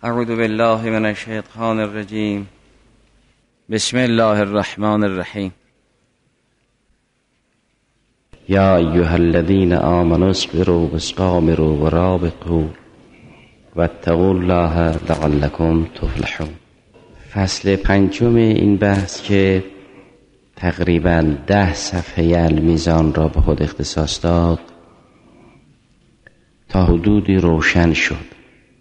اعوذ بالله من الشیطان الرجیم. بسم الله الرحمن الرحیم. یا ایها الذین آمنوا اصبروا واصبروا ورابطوا واتقوا الله لعلکم تفلحون. فصل پنجم این بحث که تقریباً 10 صفحه المیزان را به خود اختصاص داد تا حدودی روشن شد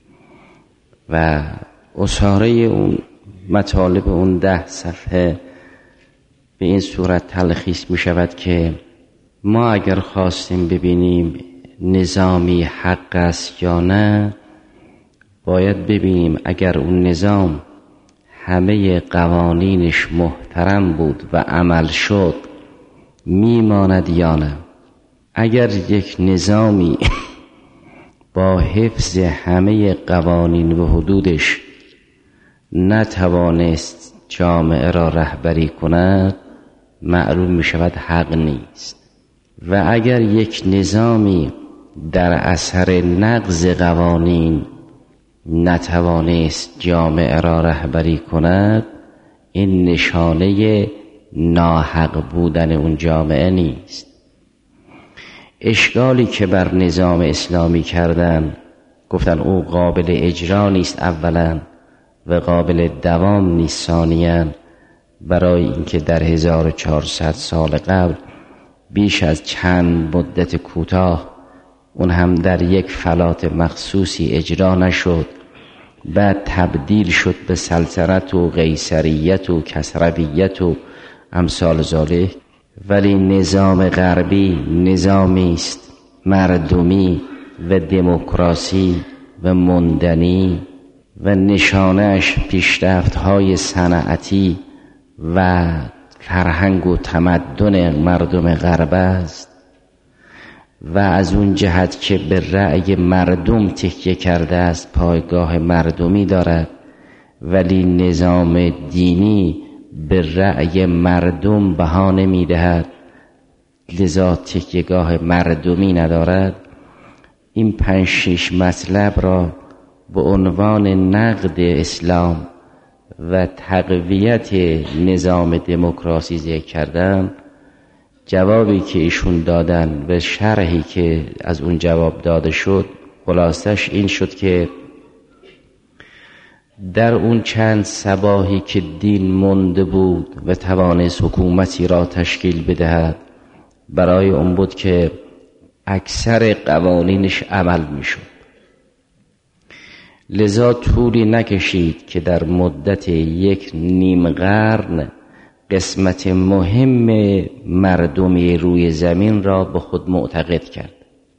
و اصاره اون مطالب اون 10 صفحه به این صورت تلخیص می شود که ما اگر خواستیم ببینیم نظامی حق است یا نه، باید ببینیم اگر اون نظام همه قوانینش محترم بود و عمل شد میماند یا نه. اگر یک نظامی با حفظ همه قوانین و حدودش نتوانست جامعه را رهبری کند، معلوم می شود حق نیست. و اگر یک نظامی در اثر نقض قوانین نتوانست جامعه را رهبری کند، این نشانه ناحق بودن اون جامعه نیست. اشکالی که بر نظام اسلامی کردن، گفتن او قابل اجرا نیست اولا و قابل دوام نیست ثانیاً، برای اینکه در 1400 سال قبل بیش از چند مدت کوتاه اون هم در یک فلات مخصوصی اجرا نشد، بعد تبدیل شد به سلطنت و قیصریت و کسرویت و امثال ذالک. ولی نظام غربی نظامی است مردمی و دموکراسی و مندنی و نشانهش پیشرفت‌های صنعتی و فرهنگ و تمدن مردم غرب است و از اون جهت که به رأی مردم تکیه کرده است پایگاه مردمی دارد، ولی نظام دینی به رأی مردم بها نمی‌دهد، لذا تکیهگاه مردمی ندارد. این 5-6 مطلب را به عنوان نقد اسلام و تقویت نظام دموکراسی ذکر کردم. جوابی که ایشون دادن و شرحی که از اون جواب داده شد، خلاصش این شد که در اون چند صباحی که دین مونده بود و توانست حکومتی را تشکیل بدهد، برای اون بود که اکثر قوانینش عمل میشد. لذا طولی نکشید که در مدت 1.5 قرن قسمت مهم مردمی روی زمین را به خود معتقد کرد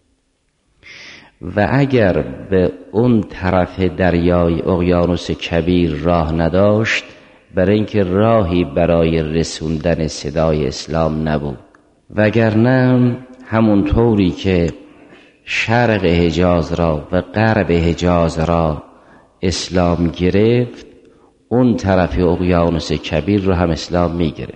و اگر به اون طرف دریای اقیانوس کبیر راه نداشت، برای اینکه راهی برای رسوندن صدای اسلام نبود. وگرنه همونطوری که شرق حجاز را و غرب حجاز را اسلام گرفت، اون طرف اقیانوس کبیر رو هم اسلام می گرفت.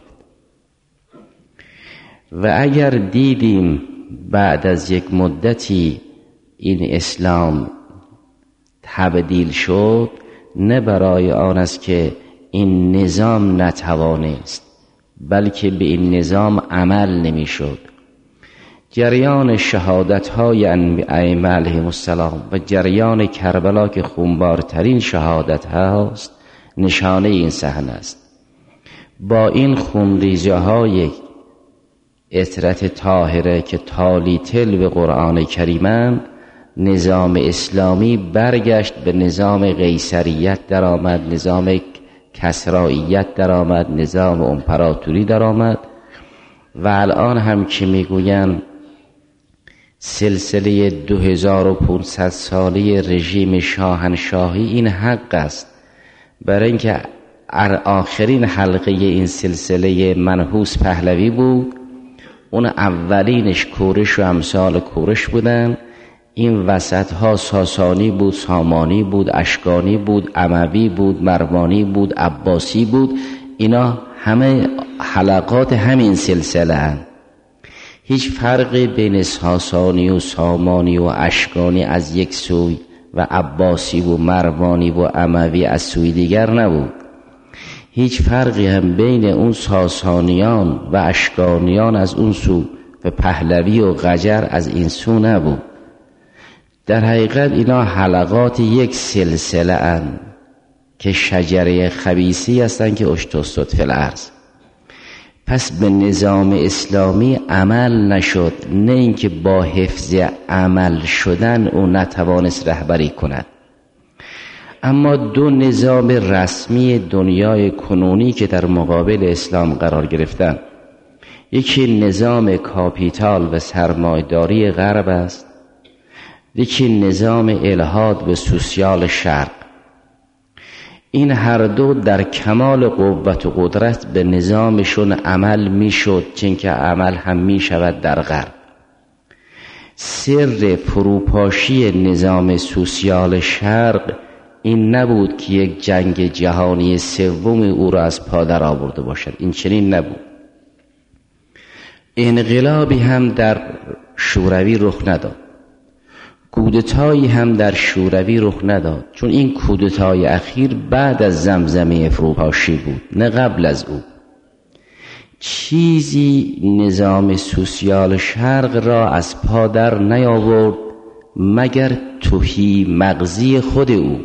و اگر دیدیم بعد از یک مدتی این اسلام تبدیل شد، نه برای آن است که این نظام نتوانست، بلکه به این نظام عمل نمی شد. جریان شهادت‌های ائمه علیهم السلام و جریان کربلا که خونبارترین شهادت هاست، نشانه این صحنه است. با این خونریزی‌های عطرت طاهره که تالی تل به قرآن کریمند، نظام اسلامی برگشت به نظام قیصریت در آمد، نظام کسراییت در آمد، نظام امپراتوری در آمد. و الان هم که میگوین سلسله 2500 ساله رژیم شاهنشاهی این حق است، برای اینکه آخرین حلقه این سلسله منحوس پهلوی بود، اون اولینش کورش و امثال کورش بودن، این وسط ها ساسانی بود، سامانی بود، اشکانی بود، اموی بود، مروانی بود، عباسی بود. اینا همه حلقات همین سلسله هستند. هیچ فرقی بین ساسانی و سامانی و اشکانی از یک سوی و عباسی و مروانی و اموی از سوی دیگر نبود. هیچ فرقی هم بین اون ساسانیان و اشکانیان از اون سو و پهلوی و قجر از این سو نبود. در حقیقت اینا حلقات یک سلسله اند که شجره خبیثی هستند که اشتستد فی الارض. پس به نظام اسلامی عمل نشد، نه اینکه با حفظ عمل شدن او نتوانست رهبری کند. اما دو نظام رسمی دنیای کنونی که در مقابل اسلام قرار گرفتن، یکی نظام کاپیتال و سرمایه‌داری غرب است، یکی نظام الحاد و سوسیال شرق. این هر دو در کمال قوت و قدرت به نظامشون عمل میشد، چون که عمل هم میشود در غرب. سر فروپاشی نظام سوسیال شرق این نبود که یک جنگ جهانی سوم او را از پا در آورده باشد، این چنین نبود. انقلابی هم در شوروی رخ نداد، کودتایی هم در شوروی رخ نداد، چون این کودتای اخیر بعد از زمزمه فروپاشی بود، نه قبل از او. چیزی نظام سوسیال شرق را از پا در نیاورد مگر تهی مغزی خود او.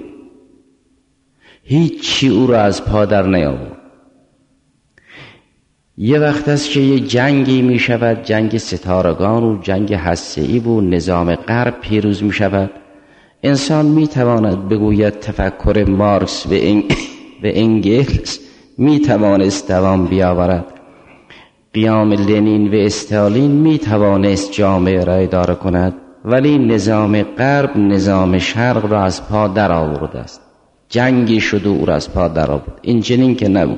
هیچی او را از پا در نیاورد. یه وقت است که یه جنگی می شود، جنگ ستارگان و جنگ هسته‌ای و نظام غرب پیروز می شود. انسان می تواند بگوید تفکر مارکس و انگلس می توانست دوام بیاورد، قیام لنین و استالین می توانست جامعه را اداره کند، ولی نظام غرب نظام شرق را از پا در آورده است. جنگی شد و او را از پا در آورد. این چنین که نبود.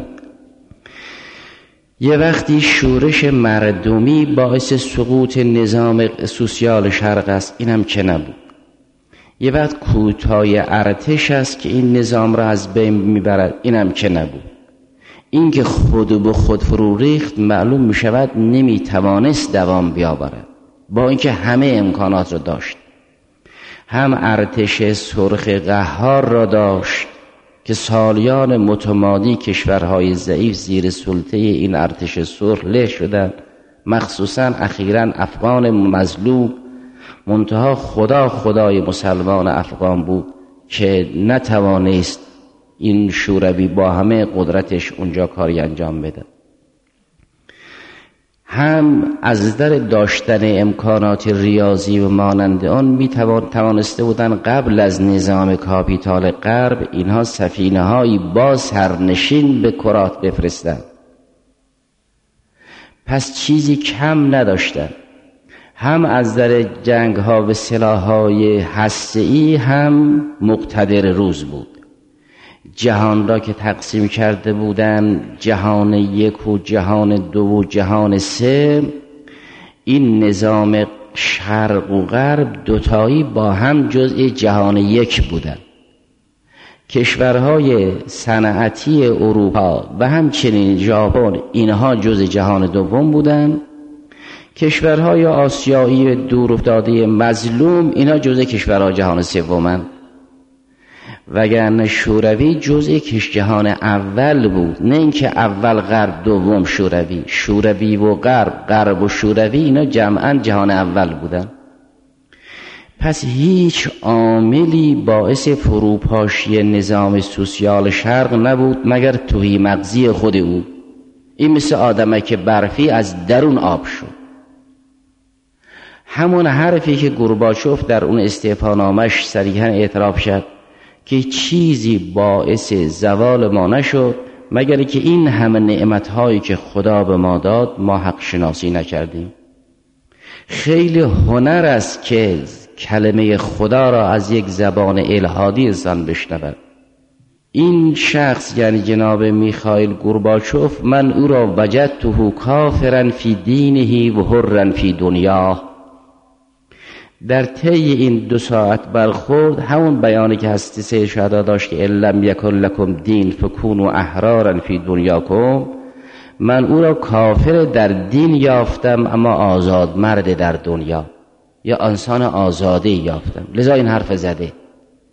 یه وقتی شورش مردمی باعث سقوط نظام سوسیال شرق است، اینم که نبود. یه وقت کوتاه ارتش است که این نظام را از بین میبرد، اینم که نبود. این که خود به خود فرو ریخت معلوم میشود نمیتوانست دوام بیاورد، با اینکه همه امکانات را داشت. هم ارتش سرخ قهار را داشت که سالیان متمادی کشورهای ضعیف زیر سلطه این ارتش سرخ له شدند، مخصوصا اخیراً افغان مظلوم. منتها خدای مسلمان افغان بود که نتوانست این شوروی با همه قدرتش اونجا کاری انجام بده. هم از در داشتن امکانات ریاضی و مانند آن توانسته بودن قبل از نظام کاپیتال غرب اینها سفینه هایی با سرنشین به کرات بفرستند. پس چیزی کم نداشتن. هم از در جنگ ها و سلاح های هسته‌ای هم مقتدر روز بود. جهان را که تقسیم کرده بودن جهان یک و جهان دو و جهان سه، این نظام شرق و غرب دوتایی با هم جزء جهان یک بودن. کشورهای صنعتی اروپا و همچنین ژاپن اینها جزء جهان دوم بودن. کشورهای آسیایی دور افتاده مظلوم اینا جزء کشورهای جهان سومن. وگرنه شوروی جزء جهان اول بود، نه اینکه اول غرب دوم شوروی. شوروی و غرب و شوروی اینا جمعاً جهان اول بودن. پس هیچ عاملی باعث فروپاشی نظام سوسیال شرق نبود مگر تهی مغزی خود او. این مثل آدمک برفی از درون آب شد. همون حرفی که گورباچوف در اون استعفانامش صریحاً اعتراف شد که چیزی باعث زوال ما نشد مگر که این همه نعمتهایی که خدا به ما داد ما حق شناسی نکردیم. خیلی هنر است که کلمه خدا را از یک زبان الحادی انسان بشنود. این شخص یعنی جناب میخائیل گورباچوف، من او را وجدته کافرا فی دینه و حرا فی دنیاه. در طی این 2 ساعت برخورد همون بیانی که هستی سید شهدا داشت که لم یکن لکم دین فکونوا احرارا فی دنیاکم، من او را کافر در دین یافتم اما آزاد مرد در دنیا، یا انسان آزاده یافتم. لذا این حرف زده.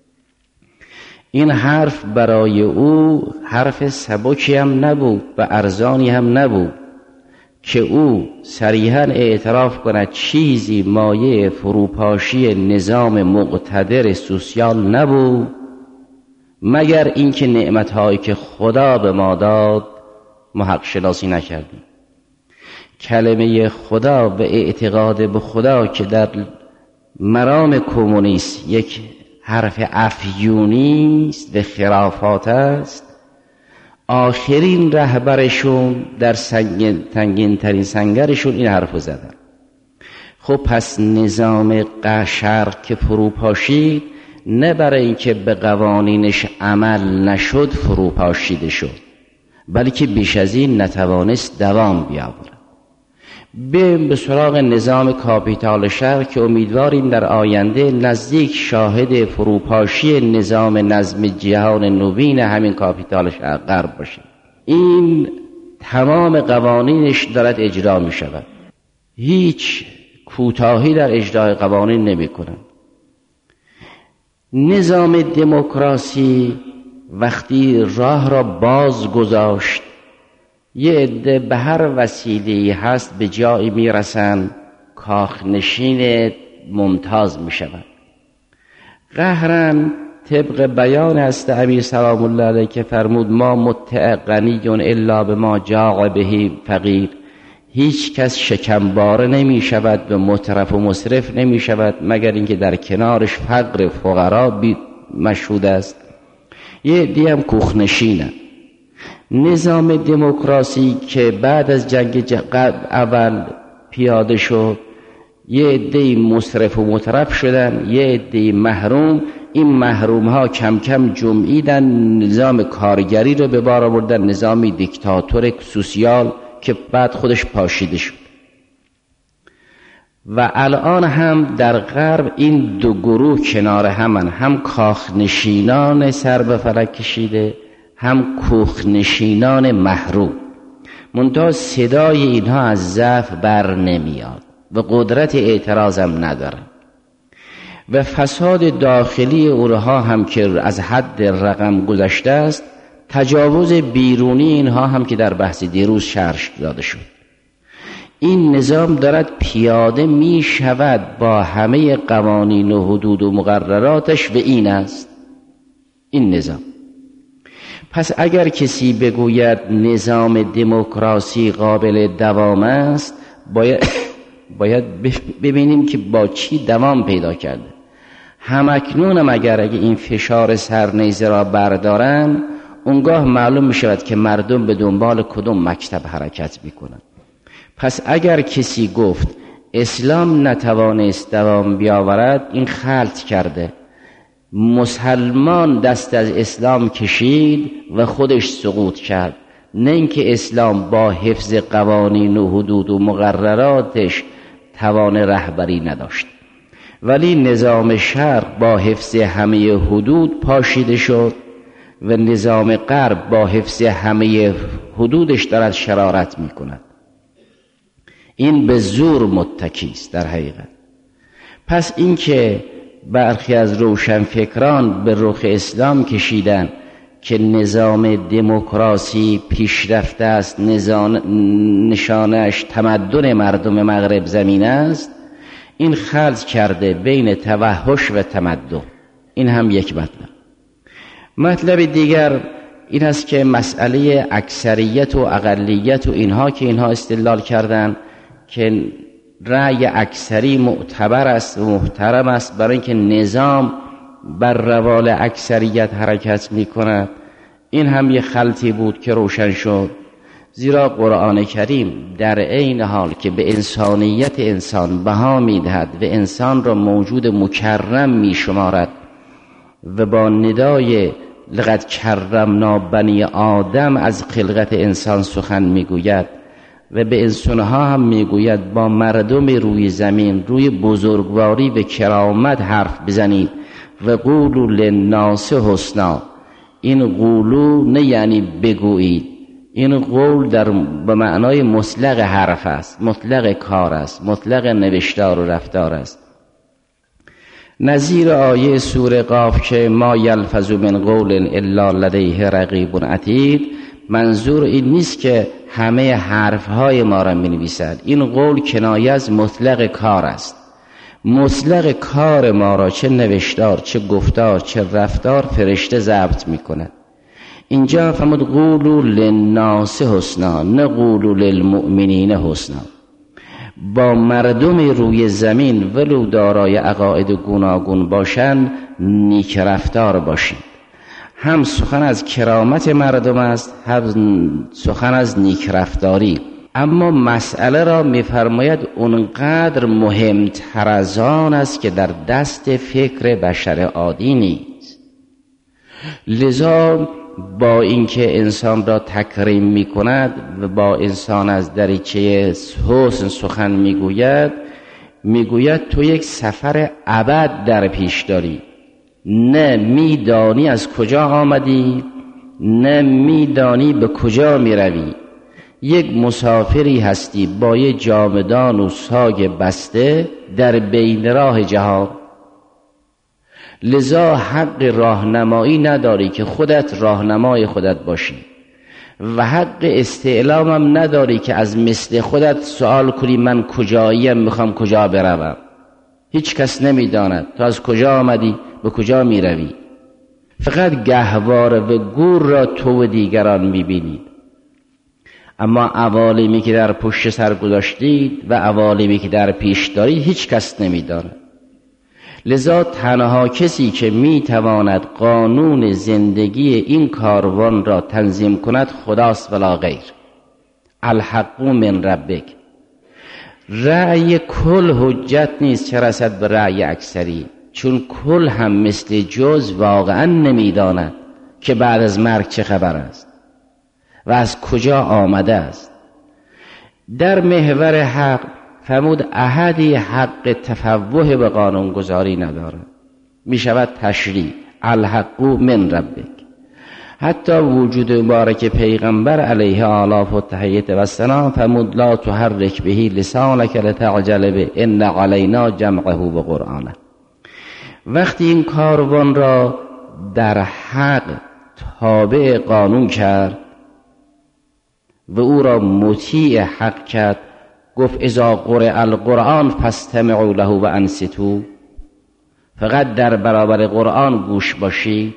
این حرف برای او حرف سبکی هم نبود و ارزانی هم نبود که او صریحاً اعتراف کند چیزی مایه فروپاشی نظام مقتدر سوسیال نبود مگر اینکه نعمتهایی که خدا به ما داد ما حق شناسی نکردیم. کلمه خدا و اعتقاد به خدا که در مرام کمونیست یک حرف افیونی است و خرافات است، آخرین رهبرشون در تنگین ترین سنگرشون این حرفو زدن. خب پس نظام شرق که فروپاشید نه برای اینکه به قوانینش عمل نشد فروپاشیده شد، بلکه بیش از این نتوانست دوام بیاورد. بریم به سراغ نظام کاپیتال شرق که امیدواریم در آینده نزدیک شاهد فروپاشی نظام نظم جهان نوین همین کاپیتال شرق غرب باشه. این تمام قوانینش دارد اجرا می شود، هیچ کوتاهی در اجرای قوانین نمی کنند. نظام دموکراسی وقتی راه را باز گذاشت، یه عده به هر وسیله‌ای هست به جایی میرسن کاخنشین ممتاز میشوند. قهرن طبق بیان است امیر سلام الله علیه که فرمود ما متع غنی الا به ما جاع بهی فقیر، هیچ کس شکمباره نمی شود و مترف و مصرف نمی شود مگر اینکه در کنارش فقر فقرا مشهود است. یه عده هم کوخنشینه. نظام دموکراسی که بعد از جنگ اول پیاده شد، یه عده مصرف و مترف شدن، یه عده محروم. این محروم ها کم کم جمعیدن، نظام کارگری رو به بار آوردن، نظامی دیکتاتور سوسیال که بعد خودش پاشیده شد. و الان هم در غرب این دو گروه کنار همن، هم کاخنشینان سر به فلک کشیده، هم کوخنشینان محروم. منتها صدای اینها از ضعف بر نمیاد و قدرت اعتراض هم نداره و فساد داخلی اونها هم که از حد رقم گذشته است، تجاوز بیرونی اینها هم که در بحث دیروز شرح داده شد. این نظام دارد پیاده می شود با همه قوانین و حدود و مقرراتش و این است این نظام. پس اگر کسی بگوید نظام دموکراسی قابل دوام است، باید ببینیم که با چی دوام پیدا کرده. همکنونم اگر این فشار سرنیزه را بردارن، اونگاه معلوم می شود که مردم به دنبال کدوم مکتب حرکت می کنند. پس اگر کسی گفت اسلام نتوانست دوام بیاورد، این خلط کرده. مسلمان دست از اسلام کشید و خودش سقوط کرد، نه اینکه اسلام با حفظ قوانین و حدود و مقرراتش توان رهبری نداشت. ولی نظام شرق با حفظ همه حدود پاشیده شد و نظام غرب با حفظ همه حدودش دارد شرارت می کند. این به زور متکی است در حقیقت. پس این که برخی از روشنفکران به رخ اسلام کشیدن که نظام دموکراسی پیشرفته است، نشانش تمدن مردم مغرب زمین است، این خلط کرده بین توحش و تمدن. این هم یک مطلب دیگر این است که مسئله اکثریت و اقلیت و اینها استدلال کردن که رأی اکثری معتبر است و محترم است برای اینکه نظام بر روال اکثریت حرکت می کند. این هم یه خلطی بود که روشن شد، زیرا قرآن کریم در عین حال که به انسانیت انسان بها می دهد و انسان را موجود مکرم می شمارد و با ندای لقد کرمنا بنی آدم از خلقت انسان سخن می گوید و به انسانها هم میگوید با مردم روی زمین روی بزرگواری و کرامت حرف بزنید و قولوا للناس حسنا. این قولو نه یعنی بگویید، این قول به معنای مطلق حرف است، مطلق کار است، مطلق نوشتار و رفتار است. نظیر آیه سوره قاف که ما یلفظ من قول الا لدیه رقیب عتید، منظور این نیست که همه حرفهای ما را می نویسد. این قول کنایه از مطلق کار است. مطلق کار ما را چه نوشتار، چه گفتار، چه رفتار فرشته ضبط می کند. اینجا فرمود قولوا للناس حسنا، نه قولوا للمؤمنین حسنا. با مردم روی زمین ولو دارای عقاید گوناگون باشند نیک رفتار باشید. هم سخن از کرامت مردم است، هم سخن از نیک رفتاری. اما مسئله را می‌فرماید اونقدر مهمتر از آن است که در دست فکر بشر عادی نیست. لذا با اینکه انسان را تکریم می‌کند و با انسان از دریچه حسن سخن میگوید تو یک سفر ابد در پیش داری، نه میدانی از کجا آمدی، نه میدانی به کجا میروی. یک مسافری هستی با یک جامدان و ساگ بسته در بین راه جهان. لذا حق راهنمایی نداری که خودت راهنمای خودت باشی و حق استعلامم نداری که از مثل خودت سوال کنی من کجاییم، میخوام کجا بروم. هیچ کس نمیداند تو از کجا آمدی، به کجا میروی. فقط گهواره و گور را تو و دیگران میبینید، اما عوالمی که در پشت سر گذاشتید و عوالمی که در پیش دارید هیچ کس نمیداند. لذا تنها کسی که میتواند قانون زندگی این کاروان را تنظیم کند خداست ولا غیر. الحق من ربک. رأی کل حجت نیست چه رسد به رأی اکثری، چون کل هم مثل جز واقعا نمیداند که بعد از مرگ چه خبر است و از کجا آمده است. در محور حق فرمود احدی حق تفوه به قانون گذاری ندارد. می شود تشریع الحق من ربک. حتی وجود مبارک پیغمبر علیه آلاف و تحییت و السلام فرمود لا تحرک بهی لسانک لتعجل به ان علینا جمعه و قرآنه. وقتی این کاروان را در حق تابع قانون کرد و او را مطیع حق کرد، گفت اذا قرئ القرآن فاستمعوا له و انصتوا. فقط در برابر قرآن گوش باشی.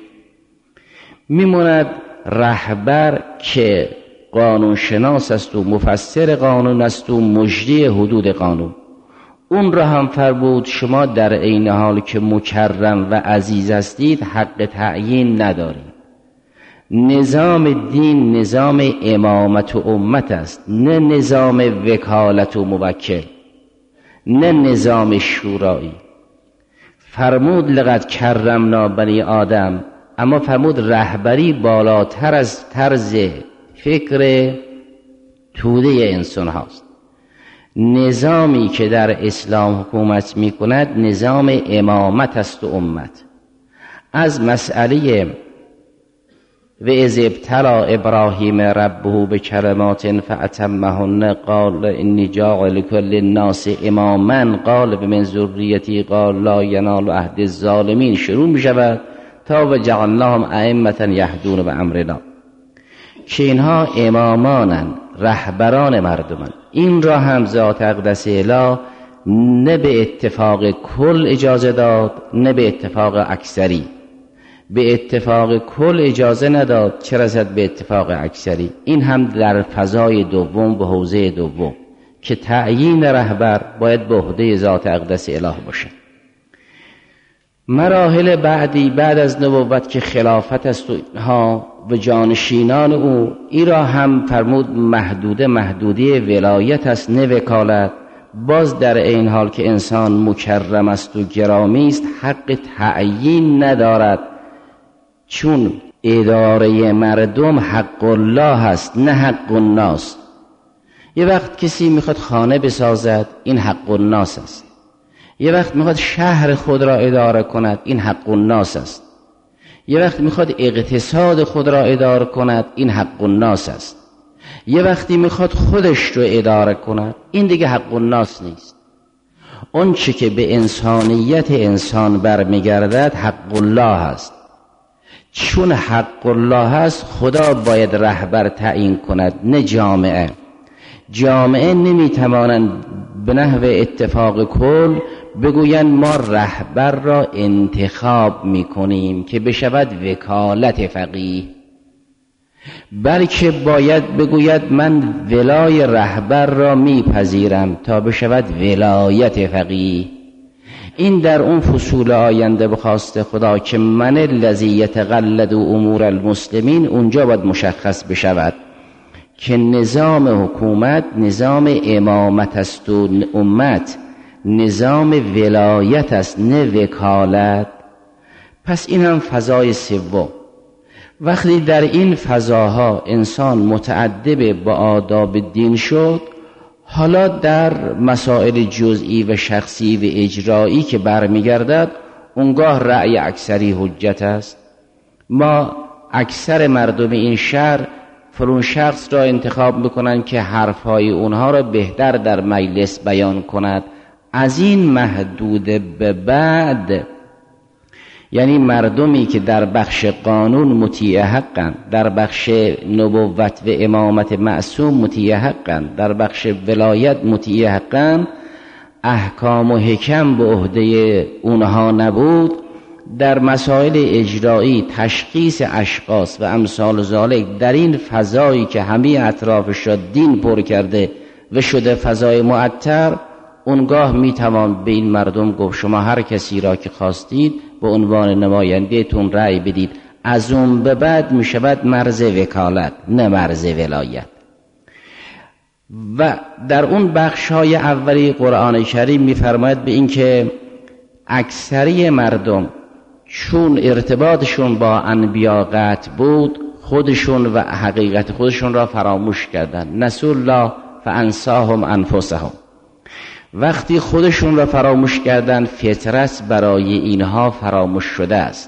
میموند رهبر که قانون شناس است و مفسر قانون است و مجری حدود قانون. اون را هم فرمود شما در عین حال که مکرم و عزیز هستید حق تعیین ندارید. نظام دین نظام امامت و امت است، نه نظام وکالت و موکل، نه نظام شورایی. فرمود لقد کرمنا بنی آدم، اما فرمود رهبری بالاتر از طرز فکر توده انسان هاست. نظامی که در اسلام حکومت می کند نظام امامت است و امت. از مسئله و اذ ابتلی ابراهیم ربه بکلمات فاتمهن قال انی جاعل لکل الناس اماما قال بمن ذریتی قال لا ینال عهد الظالمین شروع می شود تا و جعلناهم ائمة یهدون بامرنا، که اینها امامانن، رهبران مردمن. این را هم ذات اقدس اله نه به اتفاق کل اجازه داد نه به اتفاق اکثری. به اتفاق کل اجازه نداد، چه رسد به اتفاق اکثری. این هم در فضای دوم و حوزه دوم که تعیین رهبر باید به عهده ذات اقدس اله باشه. مراحل بعدی بعد از نبوت که خلافت است و اینها و جانشینان او، این را هم فرمود محدودی ولایت است نه وکالت. باز در این حال که انسان مکرم است و گرامی است حق تعیین ندارد، چون اداره مردم حق الله است نه حق الناس. یه وقت کسی میخواد خانه بسازد این حق الناس است، یه وقت میخواد شهر خود را اداره کند این حق الناس است، یه وقت میخواد اقتصاد خود را اداره کند این حق الناس است، یه وقتی میخواد خودش رو اداره کند این دیگه حق الناس نیست. اون چی که به انسانیت انسان برمیگردد حق الله است. چون حق الله است خدا باید رهبر تعیین کند، نه جامعه. جامعه نمیتوانند به نحو اتفاق کل بگویند ما رهبر را انتخاب میکنیم که بشود وکالت فقیه، بلکه باید بگوید من ولای رهبر را میپذیرم تا بشود ولایت فقیه. این در اون فصول آینده به خواست خدا که من الذی یتقلد امور المسلمین اونجا باید مشخص بشود که نظام حکومت نظام امامت است و امت نظام ولایت است، نه وکالت. پس این هم فضای سوم. وقتی در این فضاها انسان متأدب با آداب دین شد، حالا در مسائل جزئی و شخصی و اجرایی که برمیگردد اونگاه رأی اکثری حجت است. ما اکثر مردم این شهر فلان شخص را انتخاب میکنن که حرفهای اونها را بهتر در مجلس بیان کند. از این محدود به بعد، یعنی مردمی که در بخش قانون مطیع حقند، در بخش نبوت و امامت معصوم مطیع حقند، در بخش ولایت مطیع حقند، احکام و حکم به عهده اونها نبود. در مسائل اجرایی تشخیص اشخاص و امثال ذالک در این فضایی که همه اطرافش را دین پر کرده و شده فضای معطر، اونگاه میتوان به این مردم گفت شما هر کسی را که خواستید به عنوان نمایندهتون رأی بدید. از اون به بعد میشود مرز وکالت، نه مرز ولایت. و در اون بخش‌های اولی قرآن کریم میفرماید به این که اکثری مردم چون ارتباطشون با انبیا قطع بود، خودشون و حقیقت خودشون را فراموش کردند. نسوا الله فانساهم انفسهم. وقتی خودشون را فراموش کردند، فطرت برای اینها فراموش شده است.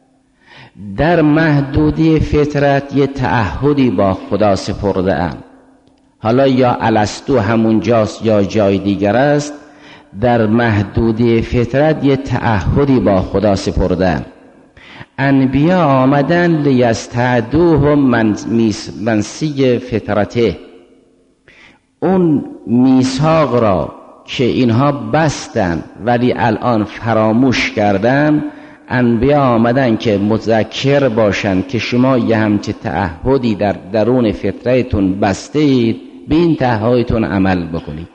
در محدودی فطرت یه تعهدی با خدا سپرده اند. حالا یا الستو همونجاست یا جای دیگر است. در محدودی فطرت یه تعهدی با خدا سپرده اند. انبیا آمدن لیستعدوهم منسی فطرته. اون میثاق را که اینها بستن ولی الان فراموش کردن، انبیا آمدن که مذکر باشن که شما یه همچه تعهدی در درون فطرتون بسته اید، به این تعهدتون عمل بکنید.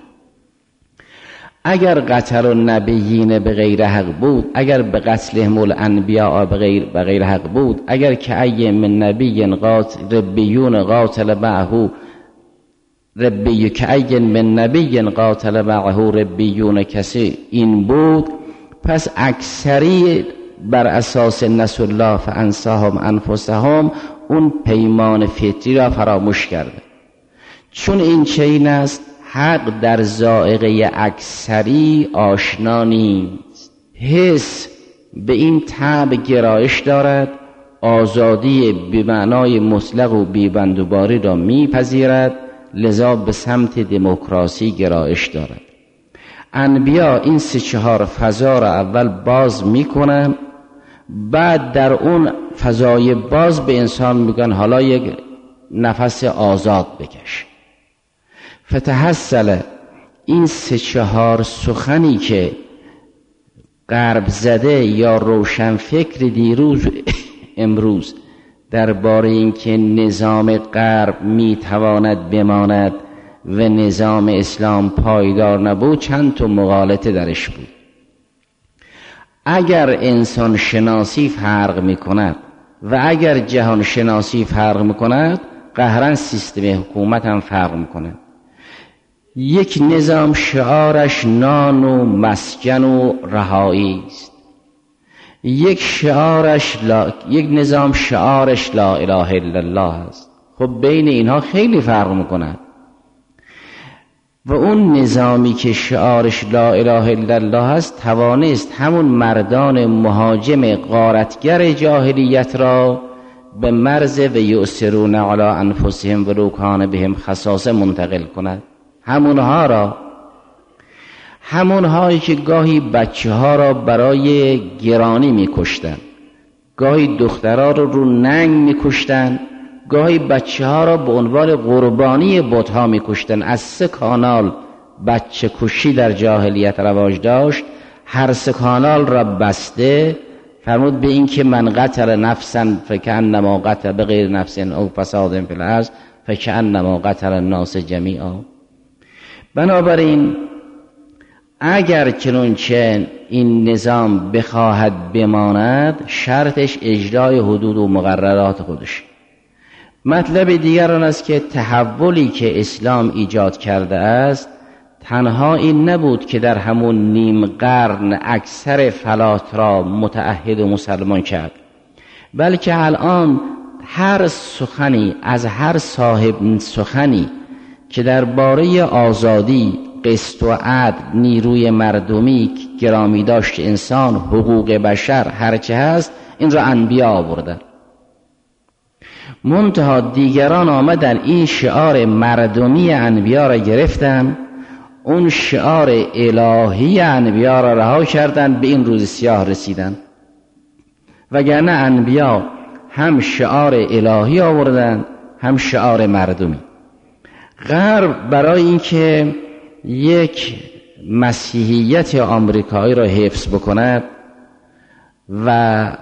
اگر قتل النبیین به غیر حق بود، اگر به قتلهم الانبیاء به غیر حق بود، اگر که ای من نبی ربیون قاتل معه ربی که ای من نبی قاتل معه ربیون کسی این بود، پس اکثری بر اساس نسوا الله فانساهم انفسهم اون پیمان فطری را فراموش کرده. چون این چنین است، حق در ذائقه اکثری آشنا نیست. حس به این طبع گرایش دارد، آزادی به معنای مطلق و بی‌بندوباری را میپذیرد، لذا به سمت دموکراسی گرایش دارد. انبیا این 3-4 فضا را اول باز میکنن، بعد در اون فضای باز به انسان میگن حالا یک نفس آزاد بکش. فتحصل این 3-4 سخنی که غرب زده یا روشن فکر دیروز امروز درباره اینکه نظام غرب میتواند بماند و نظام اسلام پایدار نبود، چند تا مغالطه درش بود. اگر انسان شناسی فرق میکند و اگر جهان شناسی فرق میکند، قهرن سیستم حکومت هم فرق میکند. یک نظام شعارش نان و مسکن و رهایی است. یک نظام شعارش لا اله الا الله است. خب بین اینها خیلی فرق میکند. و اون نظامی که شعارش لا اله الا الله است توانست همون مردان مهاجم غارتگر جاهلیت را به مرز و یؤثرون علی انفسهم ولو کان بهم خصاصه منتقل کند. همونها را همون هایی که گاهی بچه ها را برای گرانی میکشتن، گاهی دخترها رو ننگ میکشتن، گاهی بچه ها را به عنوان قربانی بت ها میکشتن. از 3 کانال بچه کشی در جاهلیت رواج داشت، هر 3 کانال را بسته. فرمود به این که من قتل نفسا فکأنما قتل بغیر نفس او فساد فی الارض فکأنما قتل الناس جمیعا. بنابراین اگر چنانچه این نظام بخواهد بماند، شرطش اجرای حدود و مقررات خودش. مطلب دیگر آن است که تحولی که اسلام ایجاد کرده است تنها این نبود که در همون نیم قرن اکثر فلات را متعهد و مسلمان کرد، بلکه الان هر سخنی از هر صاحب سخنی که درباره آزادی، قسط و عدل، نیروی مردمی، گرامی داشت انسان، حقوق بشر، هرچه هست، این را انبیا آوردن. منتها دیگران آمدن این شعار مردمی انبیا را گرفتن، اون شعار الهی انبیا را رها کردن، به این روز سیاه رسیدن. وگرنه انبیا هم شعار الهی آوردن هم شعار مردمی. غرب برای اینکه یک مسیحیت آمریکایی را حفظ بکند و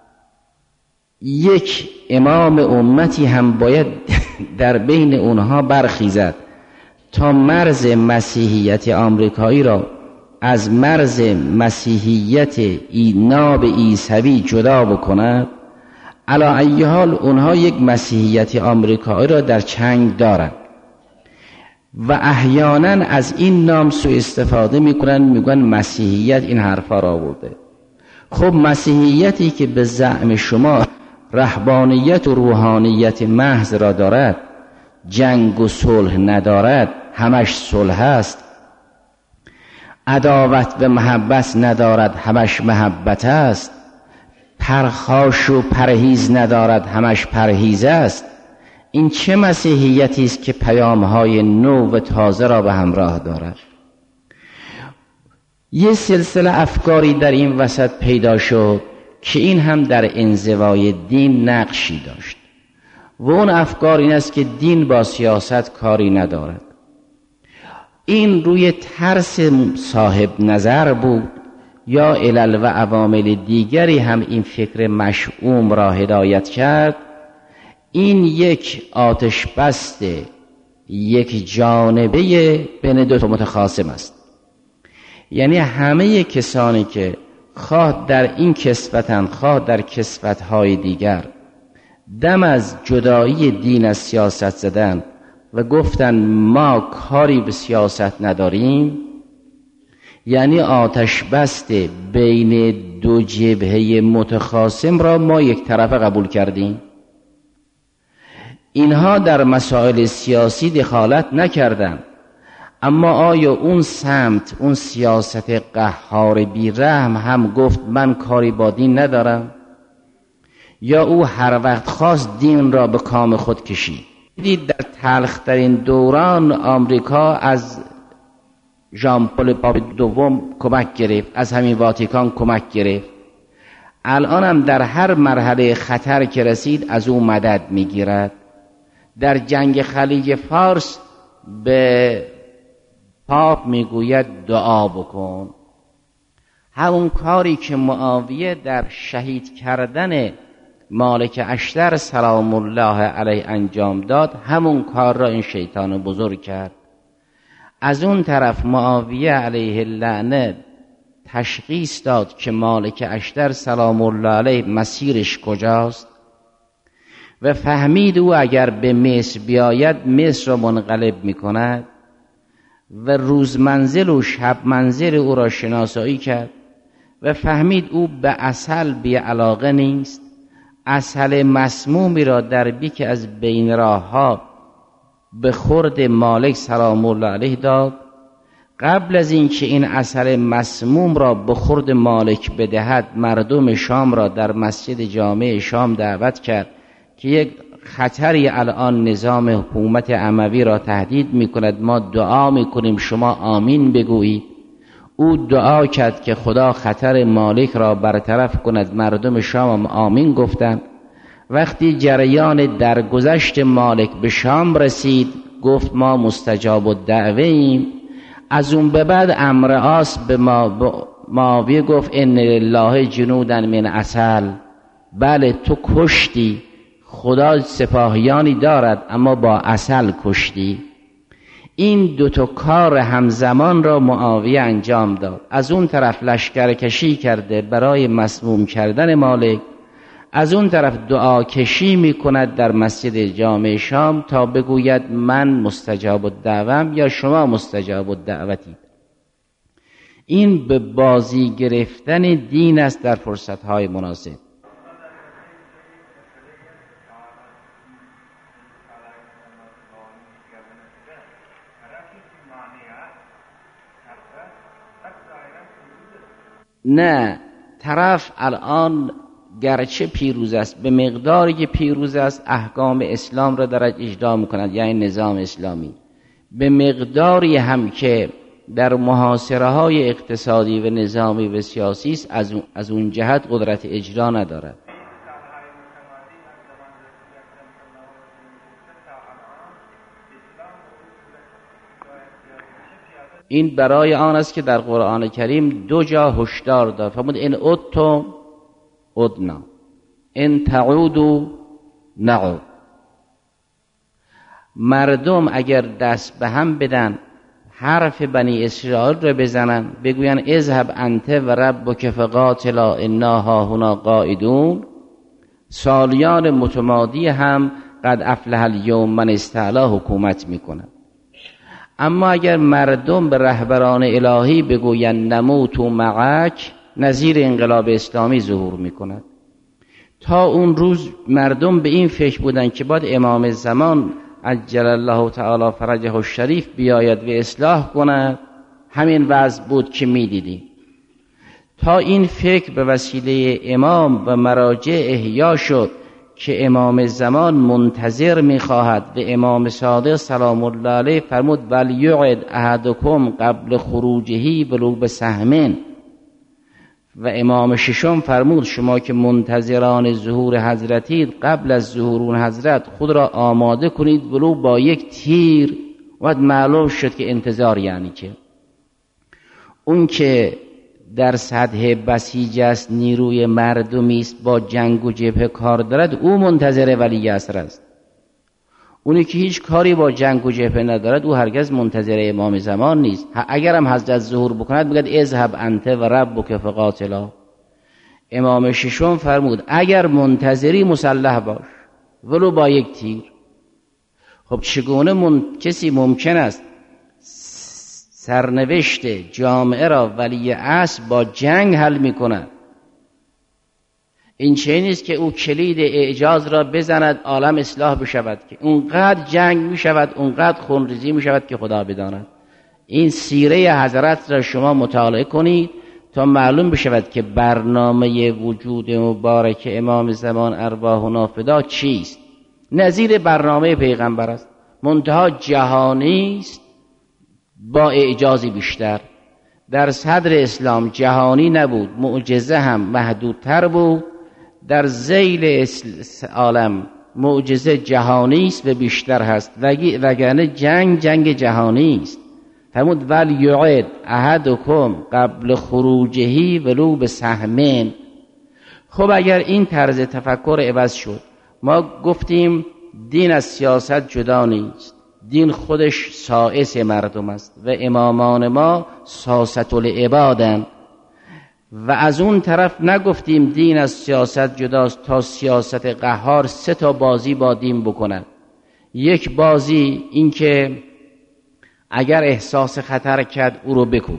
یک امام امتی هم باید در بین اونها برخیزد تا مرز مسیحیت آمریکایی را از مرز مسیحیت ناب عیسوی جدا بکند. علی ای حال اونها یک مسیحیت آمریکایی را در چنگ دارند و احیانا از این نام سوء استفاده میکنن، میگن مسیحیت این حرفا را آورده. خب مسیحیتی که به زعم شما رهبانیت و روحانیت محض را دارد، جنگ و صلح ندارد، همش صلح است، عداوت به محبت ندارد، همش محبت است، پرخاش و پرهیز ندارد، همش پرهیز است، این چه مسیحیتی است که پیام‌های نو و تازه را به همراه دارد؟ یه سلسله افکاری در این وسط پیدا شد که این هم در انزوای دین نقشی داشت و اون افکار این است که دین با سیاست کاری ندارد. این روی ترس صاحب نظر بود یا علل و عوامل دیگری هم این فکر مشؤوم را هدایت کرد. این یک آتش بست یک جانبه بین دو تا متخاصم است. یعنی همه کسانی که خواه در این کسوتن خواه در کسوتهای دیگر دم از جدایی دین از سیاست زدن و گفتن ما کاری به سیاست نداریم، یعنی آتش بست بین دو جبهه متخاصم را ما یک طرفه قبول کردیم. اینها در مسائل سیاسی دخالت نکردند، اما آیا اون سمت، اون سیاست قهار بی رحم هم گفت من کاری با دین ندارم؟ یا او هر وقت خواست دین را به کام خود کشید؟ دیدید در تلخترین دوران آمریکا از ژان پل پاپ دوم کمک گرفت، از همین واتیکان کمک گرفت. الان هم در هر مرحله خطر که رسید از او مدد میگیرد. در جنگ خلیج فارس به پاپ میگوید دعا بکن. همون کاری که معاویه در شهید کردن مالک اشتر سلام الله علیه انجام داد، همون کار را این شیطان بزرگ کرد. از اون طرف معاویه علیه اللعنه تشخیص داد که مالک اشتر سلام الله علیه مسیرش کجاست و فهمید او اگر به مصر بیاید مصر را منقلب میکند و روز منزل و شب منزل او را شناسایی کرد و فهمید او به عسل بی علاقه نیست. عسل مسمومی را در بیک از بین راه ها به خورد مالک سلام الله علیه داد. قبل از اینکه این عسل مسموم را به خورد مالک بدهد، مردم شام را در مسجد جامع شام دعوت کرد که یک خطری الان نظام حکومت اموی را تهدید میکند، ما دعا میکنیم شما آمین بگویید. او دعا کرد که خدا خطر مالک را برطرف کند. مردم شام آمین گفتند. وقتی جریان درگذشت مالک به شام رسید گفت ما مستجاب الدعوه ایم. از اون به بعد عمرو عاص به معاویه گفت ان لله جنودا من عسل، بله تو کشتی، خدا سپاهیانی دارد اما با عسل کشتی. این دوتا کار همزمان را معاویه انجام داد. از اون طرف لشکر کشی کرده برای مسموم کردن مالک، از اون طرف دعا کشی می کند در مسجد جامع شام تا بگوید من مستجاب الدعوام یا شما مستجاب الدعوتید. این به بازی گرفتن دین است در فرصتهای مناسب. نه، طرف الان گرچه پیروز است، به مقداری که پیروز است احکام اسلام را دارد اجرا می‌کند، یعنی نظام اسلامی. به مقداری هم که در محاصره های اقتصادی و نظامی و سیاسی است از اون جهت قدرت اجرا ندارد. این برای آن است که در قرآن کریم دو جا هشدار داد. فرمود ان عدتم عدنا ان تعودوا نعود. مردم اگر دست به هم بدن حرف بنی اسرائیل رو بزنن بگوین اذهب انت و ربک فقاتلا انا هاهنا قاعدون، سالیان متمادی هم قد افلح الیوم من استعلا حکومت میکنن. اما اگر مردم به رهبران الهی بگوین نموت معک، نظیر انقلاب اسلامی ظهور میکند. تا اون روز مردم به این فکر بودن که باید امام زمان عجل الله تعالی فرجه الشریف بیاید و اصلاح کند، همین وضع بود که میدیدیم. تا این فکر به وسیله امام و مراجع احیا شد که امام زمان منتظر میخواهد و امام صادق سلام الله علیه فرمود ولیعد احدکم قبل خروجه ولو بسهم، و امام ششم فرمود شما که منتظران ظهور حضرتید قبل از ظهور اون حضرت خود را آماده کنید ولو با یک تیر. و معلوم شد که انتظار یعنی که اون که در سطح بسیج است نیروی مردمی است با جنگ و جبهه کار دارد، او منتظر ولی عصر است. اونی که هیچ کاری با جنگ و جبهه ندارد او هرگز منتظر امام زمان نیست. اگر هم حضرت ظهور بکند بگد اذهب انت و ربک فقاتلا. امام ششم فرمود اگر منتظری مسلح باش ولو با یک تیر. خب چگونه کسی ممکن است سرنوشت جامعه را ولی عصر با جنگ حل می کند؟ این چه نیست که او کلید اعجاز را بزند عالم اصلاح بشود، که اونقدر جنگ می شود، اونقدر خونریزی می شود که خدا بداند. این سیره حضرت را شما مطالعه کنید تا معلوم بشود که برنامه وجود مبارک امام زمان ارواحنا فدا چیست. نظیر برنامه پیغمبر است، منتها جهانی است با اعجازی بیشتر. در صدر اسلام جهانی نبود، معجزه هم محدودتر بود. در ذیل عالم معجزه جهانی است و بیشتر هست، وگرنه جنگ جهانی است. فرمود ولیعد احدکم قبل خروجه ولو بسهم. خب اگر این طرز تفکر عوض شد، ما گفتیم دین از سیاست جدا نیست، دین خودش سائس مردم است و امامان ما ساست العبادن. و از اون طرف نگفتیم دین از سیاست جداست تا سیاست قهار سه تا بازی با دین بکند. یک بازی این که اگر احساس خطر کرد او رو بکوب.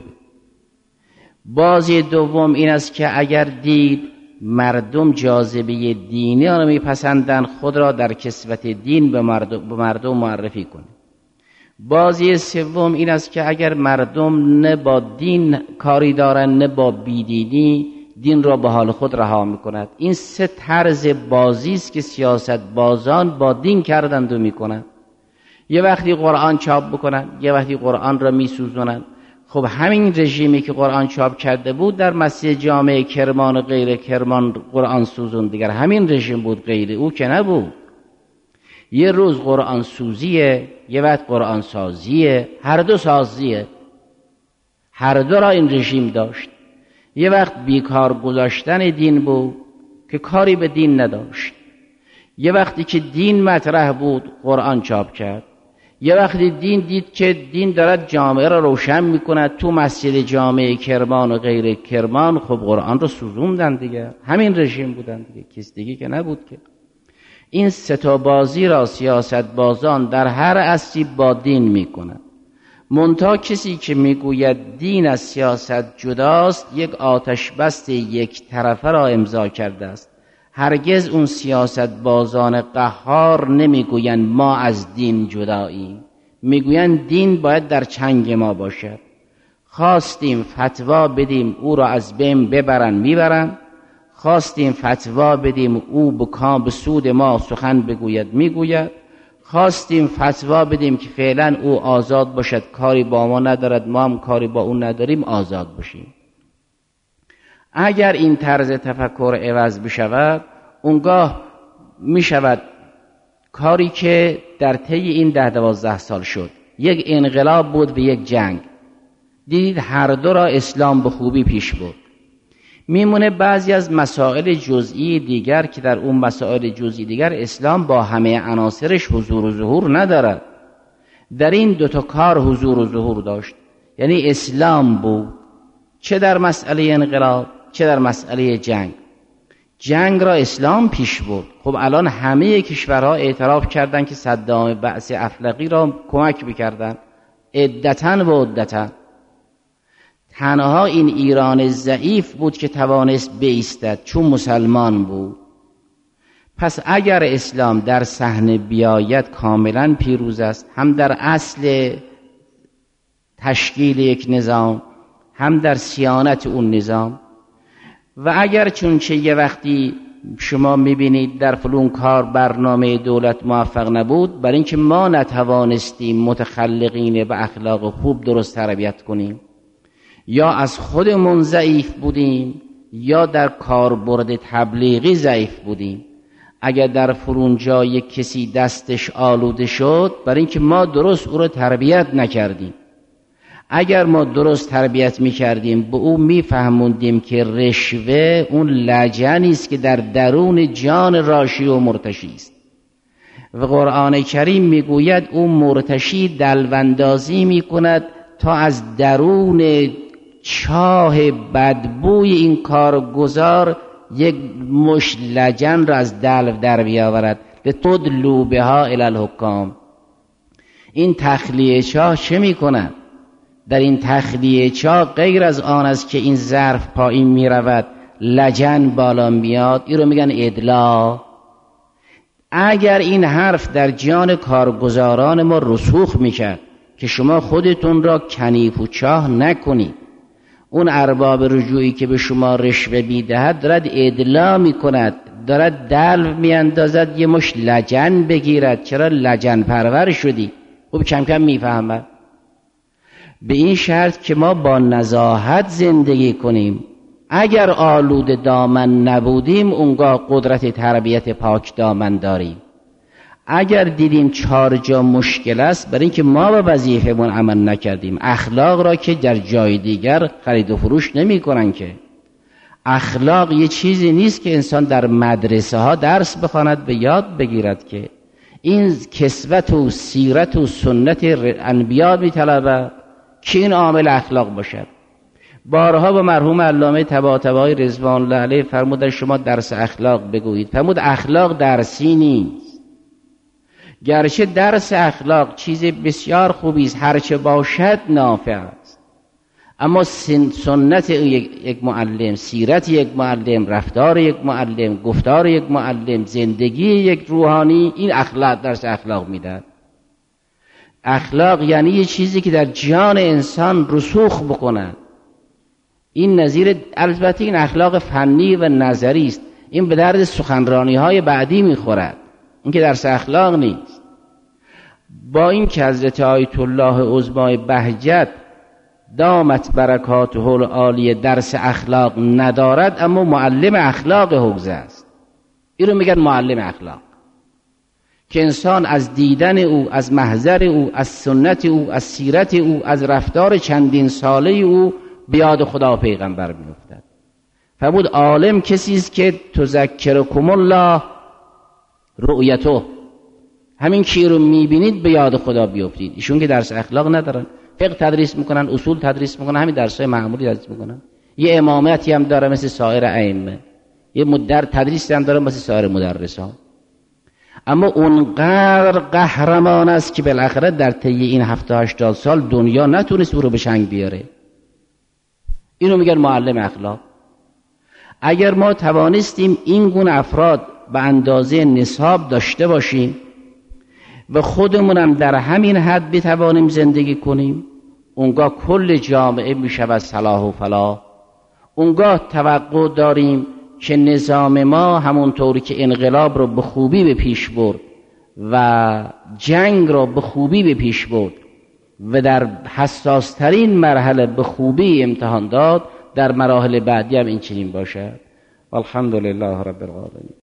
بازی دوم این است که اگر دید مردم جاذبه دینی آن میپسندن خود را در کسوت دین به مردم معرفی کنه. بازی سوم این است که اگر مردم نه با دین کاری دارن نه با بیدینی، دین را به حال خود رها میکند. این سه طرز بازی است که سیاست بازان با دین کردند و میکنند. یه وقتی قرآن چاپ بکنن، یه وقتی قرآن را میسوزونن. خب همین رژیمی که قرآن چاپ کرده بود در مسجد جامع کرمان و غیر کرمان قرآن سوزون دیگر، همین رژیم بود، غیر او که نبود. یه روز قرآن سوزیه، یه وقت قرآن سازیه، هر دو سازیه، هر دو را این رژیم داشت. یه وقت بیکار گذاشتن دین بود که کاری به دین نداشت، یه وقتی که دین مطرح بود قرآن چاپ کرد، یه وقتی دین دید که دین دارد جامعه را روشن میکند تو مسجد جامع کرمان و غیر کرمان، خب قرآن رو سوزوندن دیگه. همین رژیم بودن دیگه، کس دیگه که نبود که. این سه تا بازی را سیاست بازان در هر عصری با دین میکنند. منتها کسی که میگوید دین از سیاست جداست، یک آتش بست یک طرفه را امضا کرده است. هرگز اون سیاست بازان قهار نمیگویند ما از دین جداییم، میگویند دین باید در چنگ ما باشد. خواستیم فتوا بدیم او را از بین ببرن میبرن، خواستیم فتوا بدیم او به سود ما سخن بگوید میگوید، خواستیم فتوا بدیم که فعلا او آزاد باشد کاری با ما ندارد ما هم کاری با او نداریم آزاد باشیم. اگر این طرز تفکر عوض بشود، اونگاه میشود کاری که در طی این 10-12 سال شد، یک انقلاب بود و یک جنگ. دیدید هر دو را اسلام به خوبی پیش برد. میمونه بعضی از مسائل جزئی دیگر که در اون مسائل جزئی دیگر اسلام با همه عناصرش حضور و ظهور ندارد. در این دوتا کار حضور و ظهور داشت، یعنی اسلام بود، چه در مسئله انقلاب چه در مسئله جنگ. جنگ را اسلام پیش برد. خب الان همه کشورها اعتراف کردند که صدام بعث افلقی را کمک بکردن، عدتاً و عدتاً. تنها این ایران ضعیف بود که توانست بایستد چون مسلمان بود. پس اگر اسلام در صحنه بیاید کاملا پیروز است، هم در اصل تشکیل یک نظام، هم در صیانت اون نظام. و اگر چونچه یه وقتی شما میبینید در فلان کار برنامه دولت موفق نبود، برای اینکه ما نتوانستیم متخلقین و اخلاق خوب درست تربیت کنیم، یا از خودمون ضعیف بودیم یا در کاربرد تبلیغی ضعیف بودیم. اگر در فلان جای کسی دستش آلوده شد، برای اینکه ما درست او رو تربیت نکردیم. اگر ما درست تربیت میکردیم، به او میفهموندیم که رشوه اون لجنی است که در درون جان راشی و مرتشی است. و قرآن کریم میگوید اون مرتشی دلواندازی میکند تا از درون چاه بدبوی این کارگزار یک مش لجن را از دلو در بیاورد. لتدلوا بها الی الحکام. این تخلیه چاه چه میکند؟ در این تخلیه چاه غیر از آن است که این ظرف پایین می رود، لجن بالا میاد، این رو میگن ادلا. اگر این حرف در جان کارگزاران ما رسوخ میکرد که شما خودتون را کنیف و چاه نکنید، اون ارباب رجوعی که به شما رشوه میدهد دارد ادلا میکند، دارد دلو میاندازد یه مش لجن بگیرد. چرا لجن پرور شدی؟ خب کم کم میفهمد. به این شرط که ما با نزاهت زندگی کنیم. اگر آلود دامن نبودیم، اونگاه قدرت تربیت پاک دامن داریم. اگر دیدیم 4 جا مشکل است، برای اینکه ما به وظیفمون عمل نکردیم. اخلاق را که در جای دیگر خرید و فروش نمی کنن که. اخلاق یه چیزی نیست که انسان در مدرسه ها درس بخواند به یاد بگیرد که. این کسوت و سیرت و سنت انبیا می طلبد که این عامل اخلاق باشد. بارها به مرحوم علامه طباطبایی رضوان الله علیه فرمودن شما درس اخلاق بگویید. فرمود اخلاق درسی نیست. گرچه درس اخلاق چیز بسیار خوبی است، هرچه باشد نافع است، اما سنت یک معلم، سیرت یک معلم، رفتار یک معلم، گفتار یک معلم، زندگی یک روحانی، این اخلاق درس اخلاق میدهد. اخلاق یعنی یه چیزی که در جان انسان رسوخ بکند. این نظیر، البته این اخلاق فنی و نظری است، این به درد سخنرانی های بعدی میخورد، این که درس اخلاق نیست. با این که حضرت آیت الله عظمای بهجت دامت برکاته العالیه درس اخلاق ندارد اما معلم اخلاق حوزه است. این رو میگن معلم اخلاق، که انسان از دیدن او، از محضر او، از سنت او، از سیرت او، از رفتار چندین ساله او به یاد خدا و پیغمبر میافتد. فرمود عالم کسی است که تذکرکم الله رؤیته، همین که رو میبینید به یاد خدا بیافتید. ایشون که درس اخلاق ندارن، فقه تدریس میکنن، اصول تدریس میکنن، همین درسای معمولی تدریس میکنن. یه امامتی هم داره مثل سایر ائمه، یه مدر تدریسی هم داره مثل سایر مدرسان، اما اونقدر قهرمان است که بالاخره در طی این 70-80 سال دنیا نتونست او رو به چنگ بیاره. اینو میگن معلم اخلاق. اگر ما توانستیم این گونه افراد به اندازه نصاب داشته باشیم و خودمونم در همین حد بتوانیم زندگی کنیم، اونگاه کل جامعه میشود صلاح و فلاح. اونگاه توقع داریم که نظام ما همونطوری که انقلاب رو به خوبی به پیش برد و جنگ رو به خوبی به پیش برد و در حساسترین مرحله به خوبی امتحان داد، در مراحل بعدی هم این چنین باشد. الحمدلله رب العالمین.